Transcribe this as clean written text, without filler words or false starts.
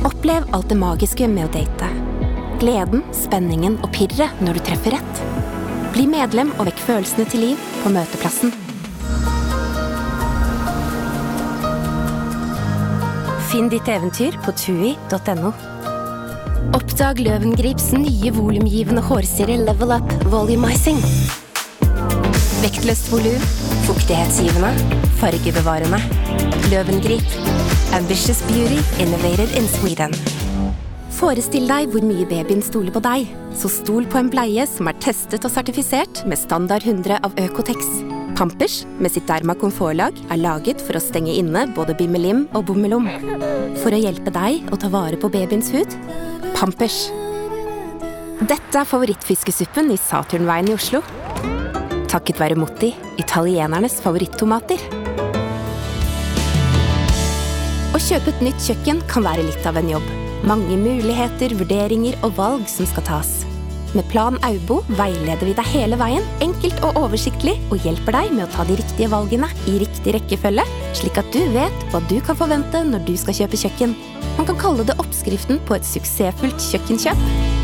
Opplev alt det magiske med å date. Gleden, spenningen og pirret når du treffer rett. Bli medlem og vekk følelsene til liv på møteplassen. Finn ditt eventyr på tui.no. Oppdag Løvengrips nye volumgivende hårserie Level Up Volumizing. Vektløst volum, fuktighetsgivende, fargebevarende. Løvengrip. Ambitious beauty, innovated in Sweden. Forestill deg hvor mye babyen stoler på deg, så stol på en bleie som testet og sertifisert med standard 100 av Økotex. Pampers, med sitt Derma komfortlag, laget for å stenge inne både bimmelim og bommelom. For å hjelpe deg å ta vare på babyens hud, Pampers. Dette favorittfiskesuppen i Saturnveien i Oslo. Takket være Motti, italienernes favorittomater. Å kjøpe et nytt kjøkken kan være litt av en jobb. Mange muligheter, vurderinger og valg som skal tas. Med Plan Aubo veileder vi deg hele veien, enkelt og oversiktlig, og hjelper deg med å ta de riktige valgene i riktig rekkefølge, slik at du vet hva du kan forvente når du skal kjøpe kjøkken. Man kan kalle det oppskriften på et suksessfullt kjøkkenkjøp.